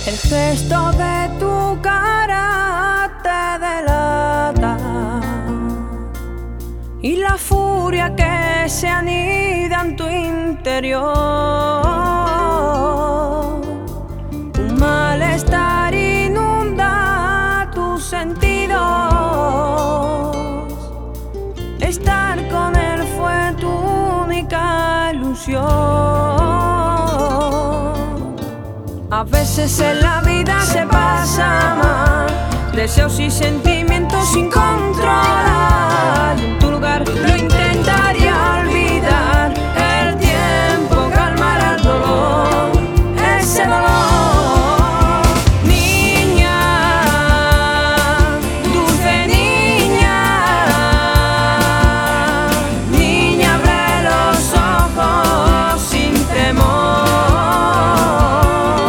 El gesto de tu cara te delata y la furia que se anida en tu interior. Un malestar inunda tus sentidos. Estar con él fue tu única ilusión. A veces en la vida se pasa mal, deseos y sentimientos sin controlar. En tu lugar lo intentas.